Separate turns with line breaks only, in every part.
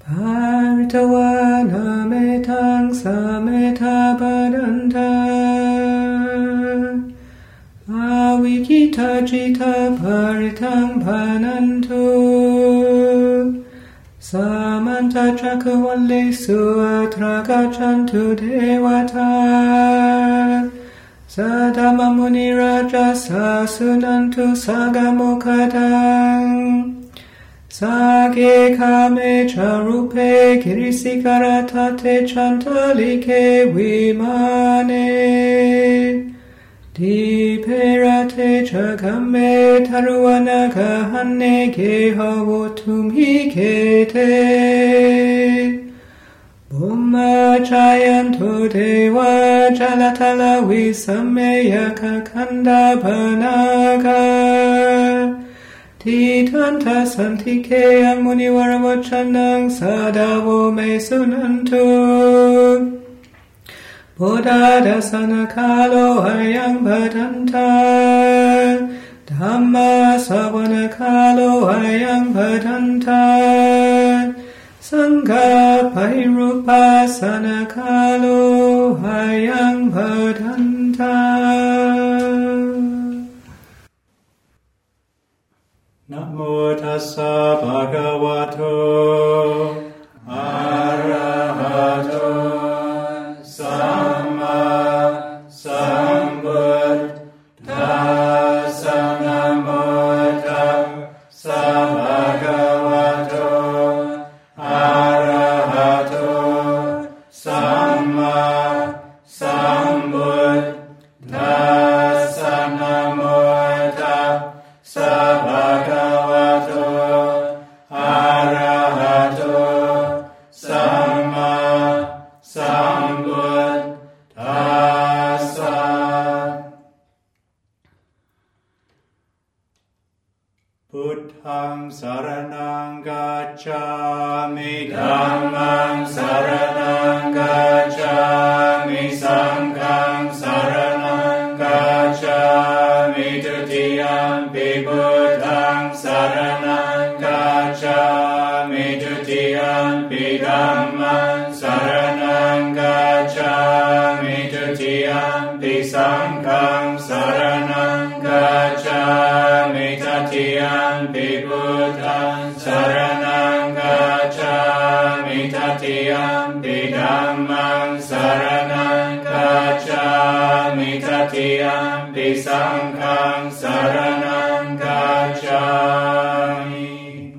Paritavana metang sameta badanta Awikita jita paritang panantu Samanta chakavale suatra gachantu devata Sadama muni raja sasunantu sagamokadang Sage kame charupe kirisikaratate chantalike vimane Diperate chagame taruana kahane gehavutum hikete Bumma chayantu deva jalatala visameya kakanda banaga Titanta santike amuniwara vachanang sadavo me sunantu Bodhadasana kalo hayang bhadanta Dhamma savana kalo hayang bhadanta Sangha pairupasana kalo hayang bhadanta Namo tassa bhagavato arahato samma sambuddhassa namo tassa bhagavato arahato samma sambuddhassa namo tassa bhagavato arahato samma sambuddhassa Buddhang saranang gacchami Dhammang saranang gacchami Sanghang saranang gacchami Tutiyampi Buddhang saranang gacchami Tutiyampi Dhammang saranang gacchami Tutiyampi Sanghang saranang gacchami Tatiyampi Buddhang saranang gacchami Tatiyampi Dhammang saranang gacchami Tatiyampi Sanghang saranang gacchami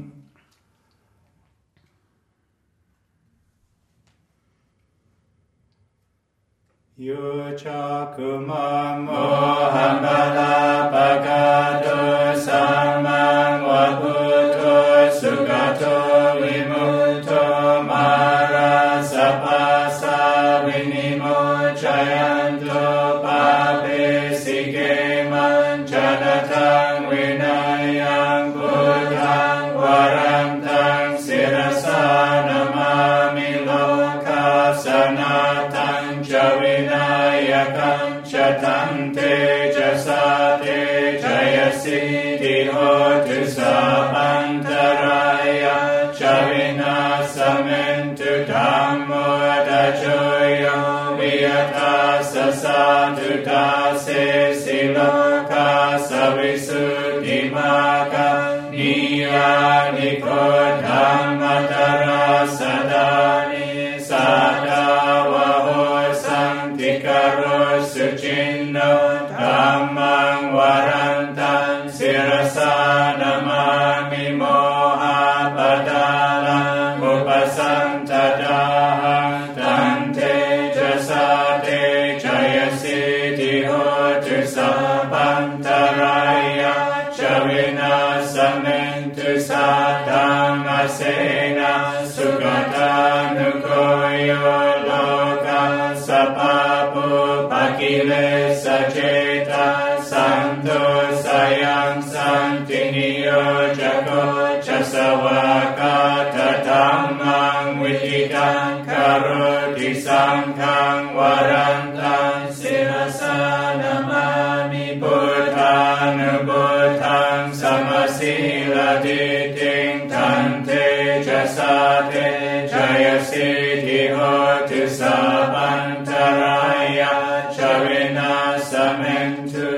Yucakumam mohambala bhagato samang vabuto sugato vimuto mara sapasa vinimo chayanto pape sige manjanatang vinayang buddhang varantang sirasa namami loka sanatang Vinayakam Chatante Jasate Jayasi Dihotu Sapantaraya Chavina Samentu Dhammo Dajoyo Viyata Sasatu Dase Siloka Savisudhimaka Niya Niko Dhammatara Sadani Sadavaho Tikaro sucinno dhammang varantam sirasa namami moha padalang upasantadahang tante jasate jayasi dihotu sapantaraya chavina samentu sadang asena sugatanukoyo loka sapapu pakile sajeta santo sayang santiniyo jako casawaka tatamang wihidang karoti sangkang warantang sirasa namami buddhang buddhang samasila diting tante jasate Jaya Siddhi Hotu Sabantaraya Chavina Samentu.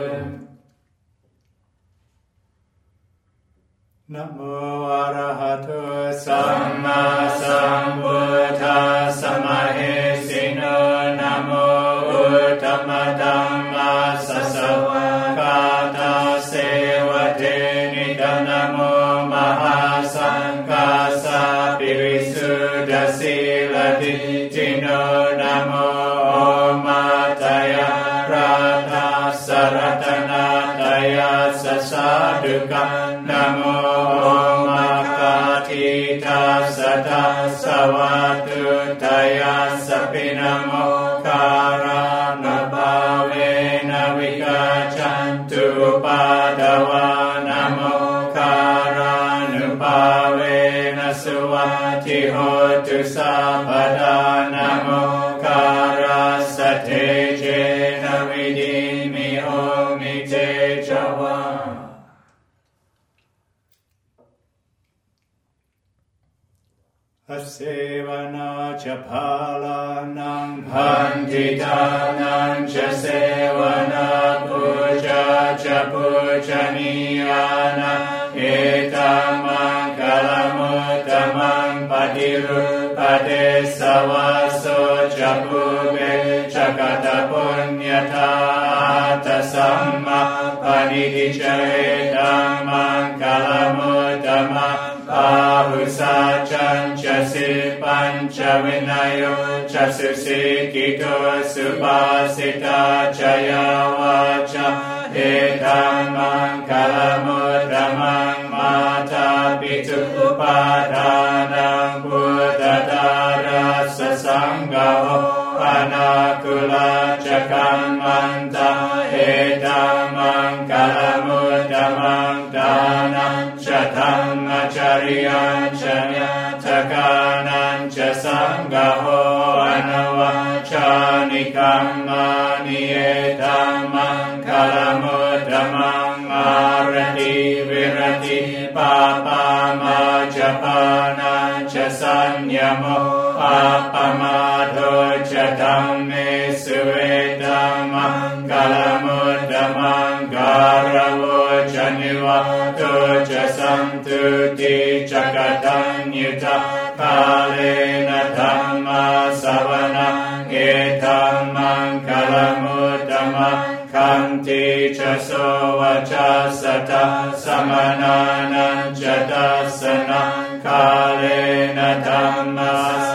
Namo Arahato Samma Sambuddhassa Mahesino. Namo Uttama Dhamma Sasavakata Sevate Nida. Namo Mahasanghasa Pirisuddha Silati Tino. Namo Omataya Rata Saratanataya Sasaduka. Namo Makatita Sata Savatutaya Sapinamo Karana Bhavena Vikachantu Padawa. Namo Karanupavena Suvati Hotu Sapada. Namo Karasate Jena Vidimi Omite Java. Asevana cha phalanam bhantitanam cha sevana puja cha pujaniyana etamangalamutamam padirupade savaso cha pube cha kata punyata tasamma panidhicha etamangalamutamam Ahusa chancha si pancha vinayo chasusikito supasita chaya vacha etamang kalamutamang mata pitu upadanang buddhatara sasanggaho anakula cakamanta etamang kalamutamang danang chatam Acharya chanya takanan cha sanggaho anavachani kammani etamang kalamutamang arati virati papama japana cha sanyamo apamadho cha dhamme suvetamang kalamutamang garavo cha nivato cha santuti chakatanyuta kalena dhamma savana etamang kalamutama kanti cha sovacha sata samanana jadasana kalena dhamma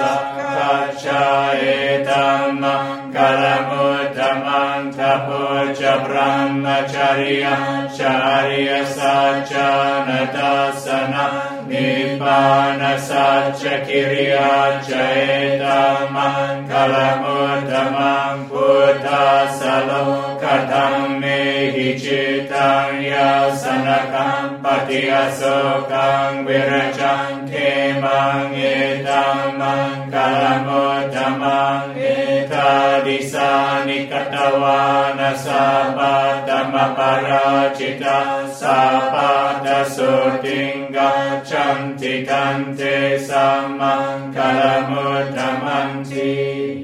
sakacha etamang kalamutamang tapocha brahmacharya charya sacha natasana nibbana sacha kirya etamang kalamutamang buddha salokadhamme hicitang yasanakam patiasokang viracante mang etamang kalamutamang etadisani katawana sapadama paracita sapada sutingga chanti tante samang kalamutamanti.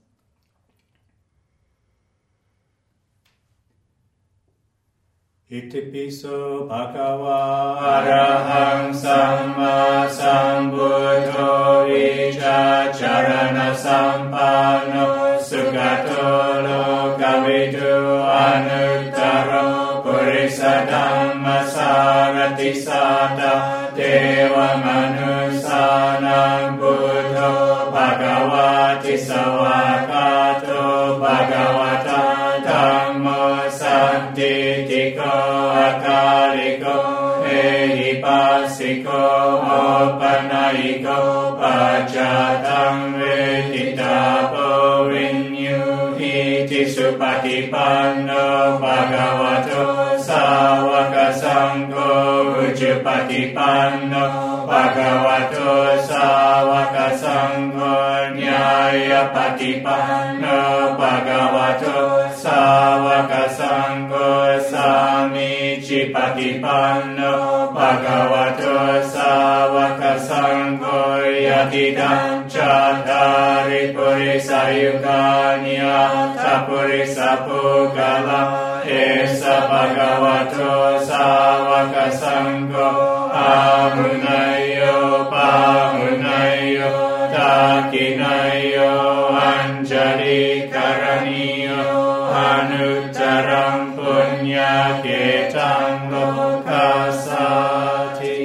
Itipiso bhagava arahang samma sambuddho icha charana sampanno sugato lokavidu anuttaro purisa dhamma sarati sata deva manusanam buddho bhagavati savakato bhagavata dhammo santitiko akaliko ehipasiko opanayiko pacatang veditapo vinyuhiti supatipanno bhagavato sawaka sangho ujupatipanno bhagavato sawaka sangho nyaya patipanno bhagavato sawaka sangho samici patipanno bhagavato sawaka sangho ติตังจัตตาริปุริสายุกานิอัตถปุริสปุกะละเอสะภะคะวะโตสาวกสังโฆอาหุนายโยปาหุนายโยตากินายโยอัญจลิกรณีโยอนุตตรังปุญญาเกตังโลกัสสติ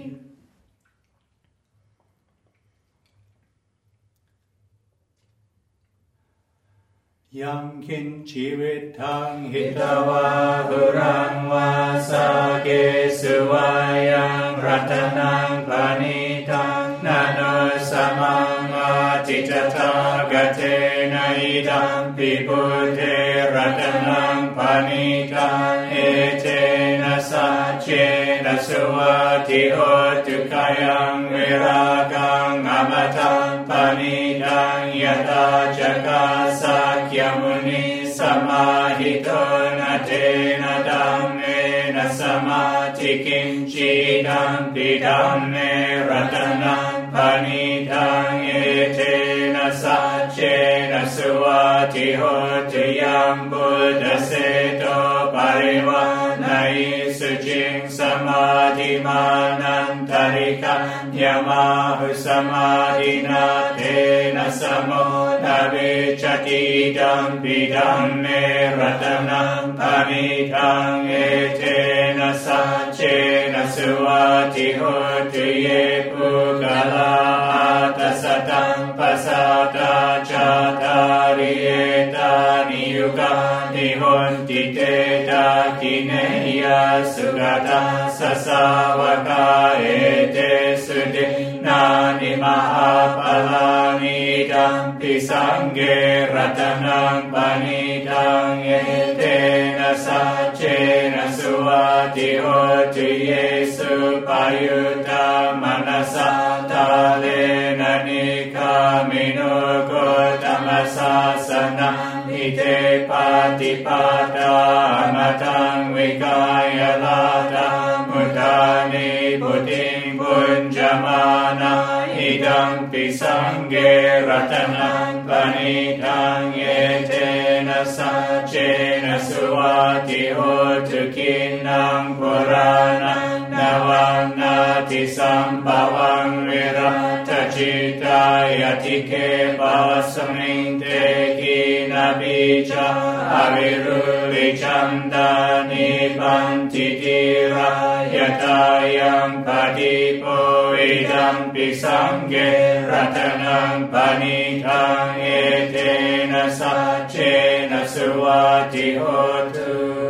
ยังคินชีวิตทังหิตวาหุรังวาสาเกสุวายังรัตนังปานิตังนาโนสมังอาจิตตากเตนะอิดัมปิปุเทรัตนังปานิตังเอเตนะสัจเจนะสุวัติโหตุกายังเวรากังอมตังปานิตังยตาจักขาสักยมุนิสมาหิโตนะเทนะดัมเมนะสมาธิกินจิดัมปิดัมเมรัตนังปานิตังเอเทนะสัจเจนะสุวัติโหตุยังบุตตเสโตปริวานัยสุจิงสมาธิมานันตริกัญญมาหุสมาธินาเทนะสมุทเวชติดัมปิดัมเมรัตนังปานิตังเอเทนะสัจเจนะสุวัติโหตุเยปุกะลาตัสสะตังปัสสะตาจัตตาริเอตานิยุกานิโหนติเตตากิเนยสุกตังสัสสาวกาเอเตสุตินานิมหาปลานิดัมปิสังเกรัตนังปานิตังเอเตนะสัจเจนะสุวัติโหตุเยสุปายุตตามนัสสะตาเลนะนิคามิโนโกตมัสสะสนะอิเตปาติปาตามตังวิกายลาตังมุตานิปุติงปุญจมานะอิดัมปิสังเกรัตนังปานิตังเอเตนะสัจเจนะสุวัติโหตุกินังปุรานังนวังนาติสัมภวังวิรัตจิตายติเกปัสมิงเตกินาบิจาอวิรุลิจันดานิปันติติรายตายังปฏิโปวิดัมปิสังเกรัตนังปานิตังเอเตนะสัจเจนะสุวัติโหตุ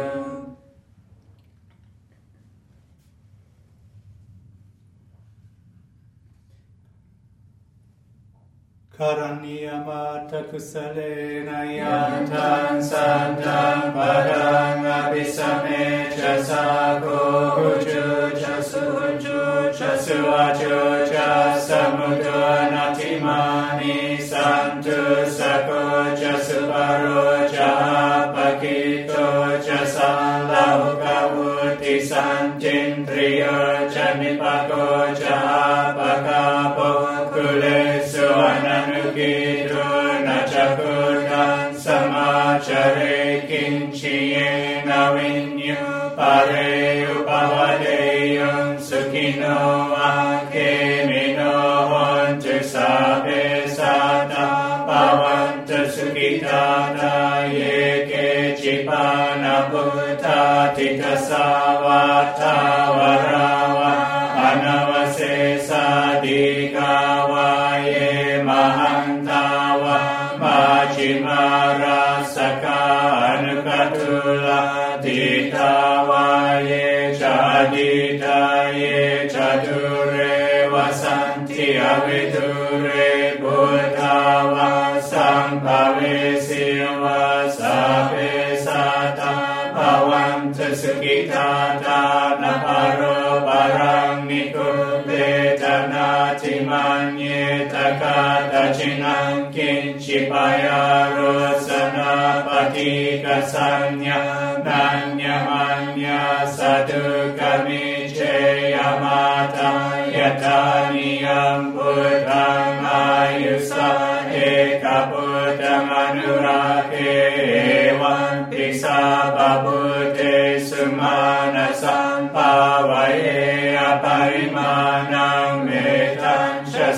คารณียมัตถกุสเลนะยันทังสันตังปะรังอภิสเมจะสาโกหุจุจะสุจุจะสุวะจุจะสมุทนาทิมานิสันตุสะโกจะสุปโรจะปะกิโตจะสัลลาหุกะวุติสันจินทริโยจะนิปะโกจะปะกะโปกุเลสุวนานุกิตุนะจักขุตังสมาจาเรกินชิเยนะวิญญุปะเรอุปวะเดยุงสุขิโนอาเคมิโนโหนตุสัพเพสัตตาภวันตุสุขิตาตาเยเกจิปานะพุทธาทิตสาวัฏฐาวราวะอนวเสสาดิกาวาเยมหันตาวะมาชิมาราสกานุกตุลาติตาวาเยจาดิตาเยจตุเรวสันติอวิทุเรปุตตาวาสัมภเวสีวาสัพเพสัตตาภวันตุสุขิตาตานะปะโรปะรังนิคุเปตนาทิมัญเยตกาตจินังกินชิปายารสนาปฏิกัสสัญญานัญญมัญญาสัตุกมิเชยมาตายตานิยังพุทธัง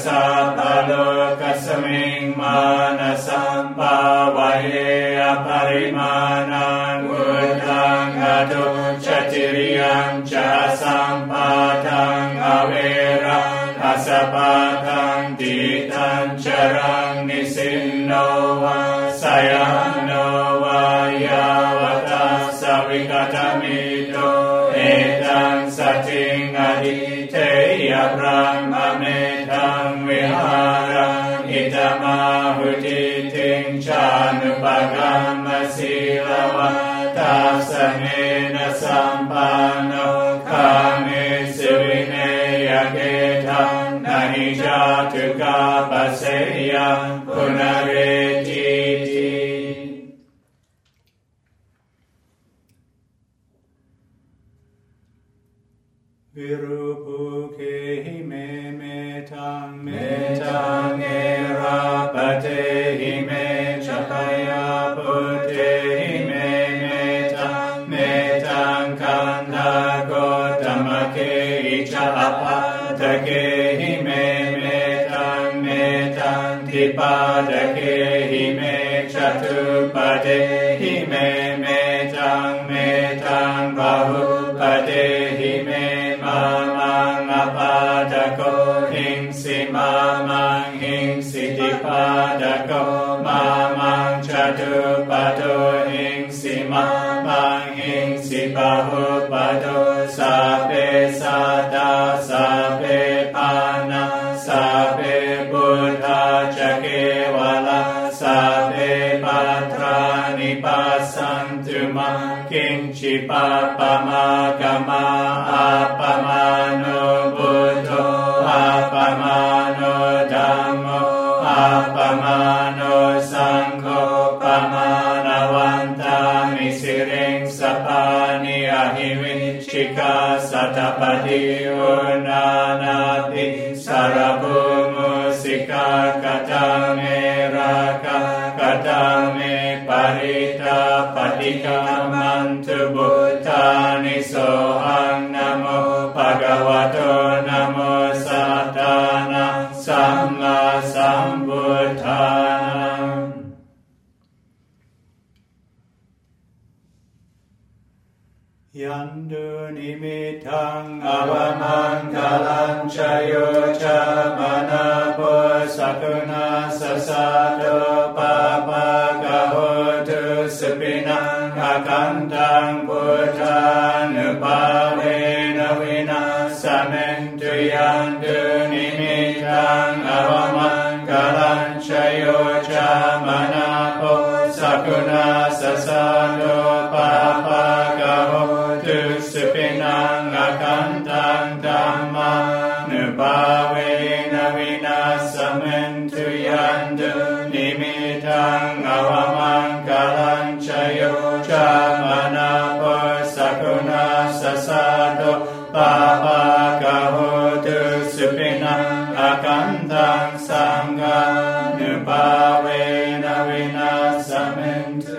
สะปะโลกัสมิงมานะสัมปาวะเยอปริมาณังอุทังอตุจติริยังจะสัมปาทังอเวรังอสปาทังติตังจรังนิสินโนวะสยามโนวายาวตัสสวิกตมิโตเอตังสัจจิงอดิเทยพรหมเมธังวิหารังอิตมาหุติทิงชานุปกรรมศีลวัตตัสสเนนะสัมปันโนคามิสุวิเนยเกทังนะหิจาตุกาปัสเสยังปุณเรติติวิรูปุเคหิเมเมทังเมทังเอราปเทหิเมชพยาปุเทหิเมเมทังเมทังคันธาโกตมะเคอิจาปะทะเกหิเมเมทังเมทังทิปาทะเกหิเมจตุปะเทหิเมเมทังเมทังบาหุปะเทหิเมมามังอปาทะโกหิงสิมามังหิงสิทิปาทะโกมามังจตุปะโตหิงสิมามังหิงสิบาหุปะโตสัพเพสัตตาสัพเพปานาสัพเพพุทธาจะเกวะลาสัพเพปัตตานิปัสสันตุมากินจิปะปะมากะมาอัปปมาโนบุตโตอัปปมาโนธัมโมอัปปมาโนสังโฆปะมาณวันตามิสิริงสปานิอหิวิชิกาสัตตปฏิโอนานาติสารภูมุสิกากตังเมราคะกตังเมปริตาปฏิกามันตุบุตานิโสหังนะโมภะคะวะโตนะโมสัตตานะสัมมาสัมพุทธายันตุนิมิตังอวมังคลังชโยชะมนะโพสักนาสสะโตปะปะกะโหตุสุปินังอาคันตังพุทธานุภาเวนะวินาสเมนตุยันตุนิมิตังอวมังคลังชโยชะมนะโพสักนาสสะโตปะปะกะโหตุสุปินังอาคันตังธัมมานุภาเวนะวินาสเมนตุยันตุนิมิตังอวมังคลังชโยชะมนะโพสักนาสสะโตปะปะกะโหตุสุปินังอาคันตังสังฆานุภาเวนะวินาสเมนตุ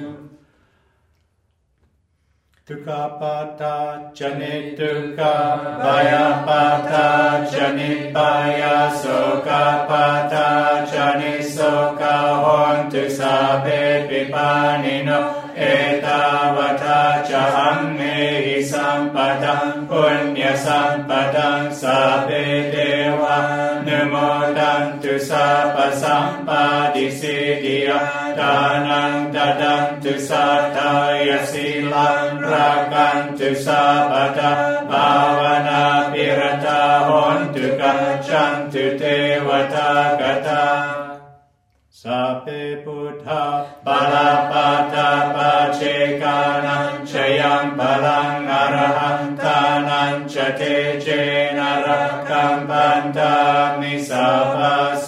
ทุกขปัตตาจนิทุกขพยาปัตตาจนิพยาโสกปัตตาจนิโสกโหนตุสัพเพปิปานิโนเอตาวตาจะหังเมหิสัมปตังปุญญสัมปตังสัพเพเทวานุโมทันตุสัพพสัมปาติสิทิยาทานังตตันตุสัทธายสีลังรักันตุสัพพตาภาวนาปิรตาโหนตุกัจจันตุเทวตากตาสัพเพพุทธาปะละปัตตาปัจเจกานัญชยังพลังอรหันตานัญชเตเจนะรักขัมปันตามิสัพพโส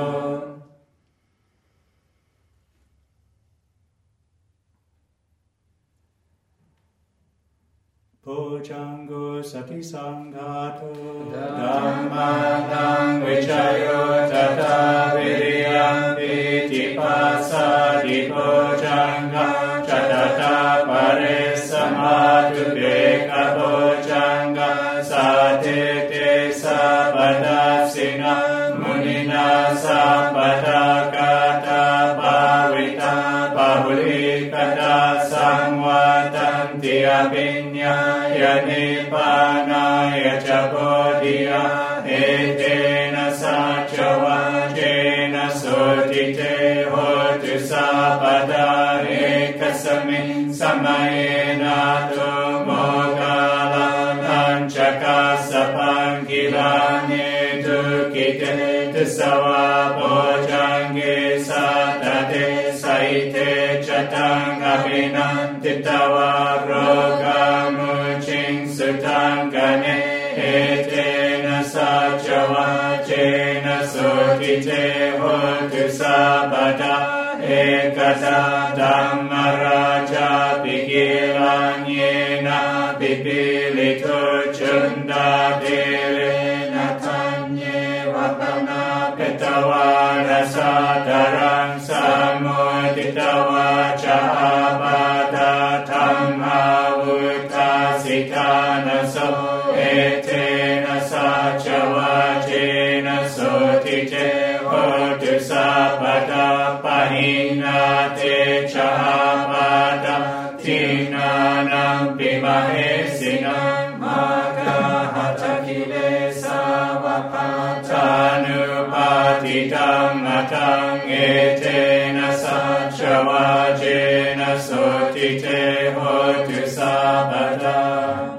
โพชังโกสติสังฆาโตธัมมานังวิชัยโยตถาวิริยังปิติปัสสะติโพชังคะจัตตาปะเรสมาธุเบกะโพชังคะสัทเทเตสัพพทัสสินะมุสัพพทากตาภาวิตาภาหุลิกตาสังวาตันติอภิญญายนิพพานายจะโพธิยาเอเตนะสัจวัจเจนะสุติเตโหตุสัพพทาเอกสมิงสมัยนาตุโมกาลานัญจกัสสปังกิลานิทุกิเตตุสวะโพจังเกสัตเตสัยเตจตังอภินันติตวะโรกามุจิงสุตังกเนเอเตนะสัจวัจเจนะสุติเตโหตุสัพพทาเอกตาธัมมราชาปิกิลังเยนะปิปิลิทุจุนดาเทเลนะทัญเยวะปนาเปตวาราสาดารังสามุติตวาจาปาตาธัมมาวุตาสิทานะโสเอเทนะสัจวัจเจนะสุติเตโหตุสัพพทาปะหินาเตชะปาตาทินานัมปิมะเหสินังมาคาหัตถกิเลสาวะปาทานุปาทิธัมมะทังเอเตนะสัจวัจเจนะสุติเตโหตุสัพพทา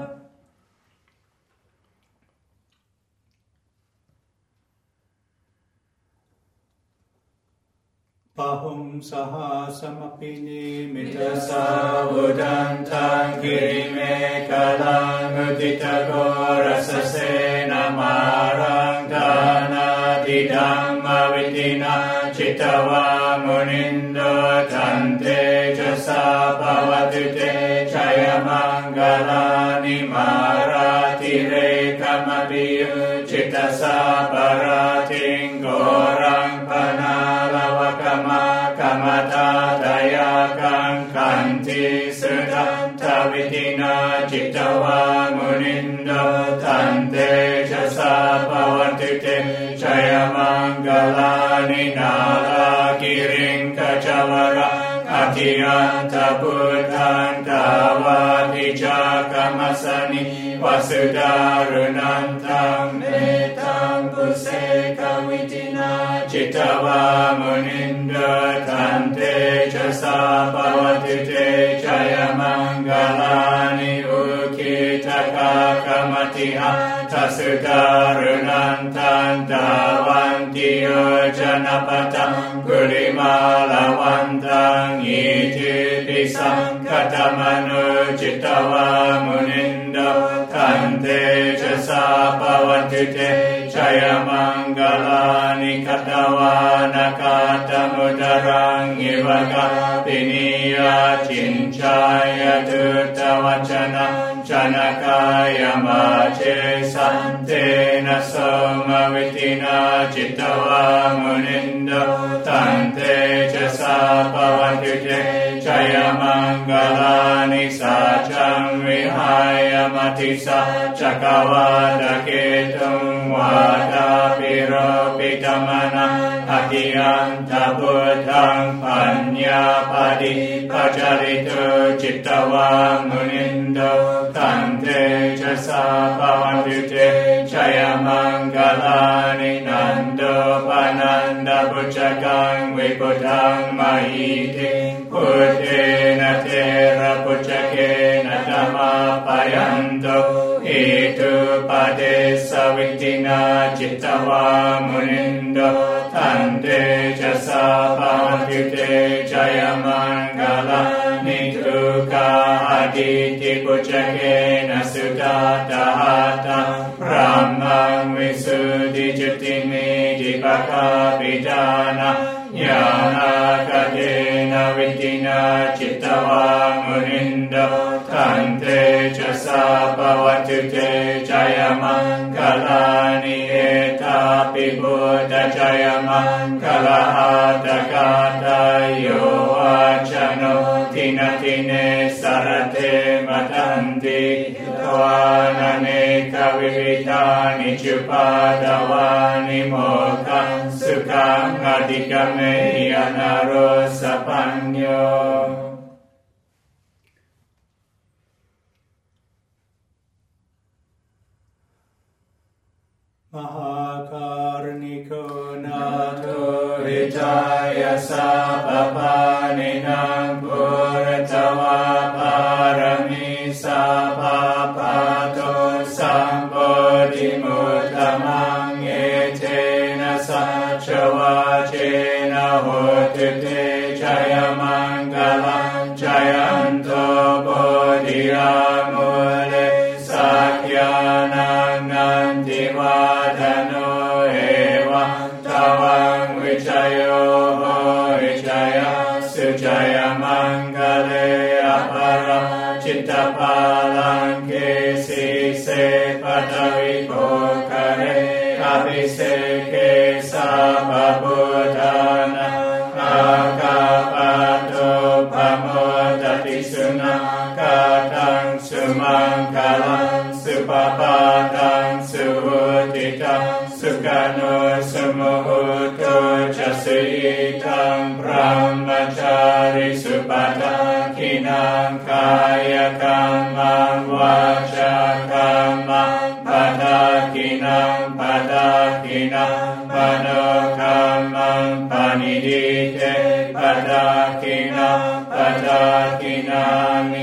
ปะหุงสหสมปินิมิตสาวุดันทังกิริเมฆลังอุทิตโกรัสเสนามารังทานาทิธัมมวิตินาจิตวามุนินโดทันเตจะสาภวตุเตชัยมังกลานิมาราติเรกมปิยุจิตสาปราทิงโกรังปนาลวะกมากมตาตยากังขันติสุทันทวิตินาจิตวามุนินโดทันเตจะสาภวตุเตชัยมังกลานินาลากิริงขจวระอธิยันตพุทธันตาวาทิจากัมมสนิวสุดารุนันตังเมตังปุเสกวิตินาจิตวามุนินโดทันเตจะสาภวตุเตชัยมังกลานิอุคิตกากมติหัตถสุดารุนันตันตาวันติโยจนะปตังกุลิมาลาวันตังอิทิปิสังคตมโนจิตวามุนินโดทันเตจะสาภวตุเตชัยมังกลานิคตวานากาตมุตรังอิวะกาปินิยาจินชายตุตวัจนะชนะกายมาเจสันเตนะโสมวิตินาจิตวามุนินโดทันเตจะสาภวตุเตชัยมังกลานิสัจจังวิหายมติสัจจกวาตะเกตุงวาตาปิโรปิตมนะอธิยันตพุทธังปัญญาปฏิปัจจาริโตจิตวามุนินโดทันเตจะสาภวตุเตชัยมังกลานินันโดปนันดาปุจจกังวิปุถังมหิติพุทเทนะเทระปุจจเกนะธัมมาปะยันโตอิตุปะเดสวิตินาจิตวามุนินโดทันเตจะสาภวตุเตชัยมังกลานิทุกขาอดิติปุจจเกนะสุตตาหัตถะพระมังวิสุทธิจุติมิติภคาปิตานะญาณคเทนะวิตินาจิตวามุนินโดทันเตจะสาภวตุเตชัยมังกลานิเอตาปิบุตจยมังคลาหัตกาตายโยวัชโนทินาทิเนสรเทมตันติทวานเนกวิวิธานิจุปาดาวานิโมขังสุขังอธิกเมยนารสปัญโยมหาการณิโกนาโทหิจายาสัพพานินางปุริตวะปารมิสัพพะโตสัมโพธิมุตตมังเอเทนะสัจวะเจนะโหติเตชัยมังคลังชัยันโตโพธิอามุเลสักยานังนันติวาทโนเอวังตวังวิชัยโยวิชัยสุชัยมังคเลอปราจิตตปาลังเกสิเสปัตวิโภคะเรอภิเสเกสัพพุทธานังอาคาปะโตภโมตติสุนังกาตังสุมังคลังสุปปาตังสุวุติตังสุขโนสุโมหุโตจะสิตังพระมจาริสุปตะคินังกายกรรมังวาจากรรมังปัฏฐาคินังปัฏฐาคินังมโนกรรมังปณิดิเตปัฏฐาคินังปัฏฐาคินังเอ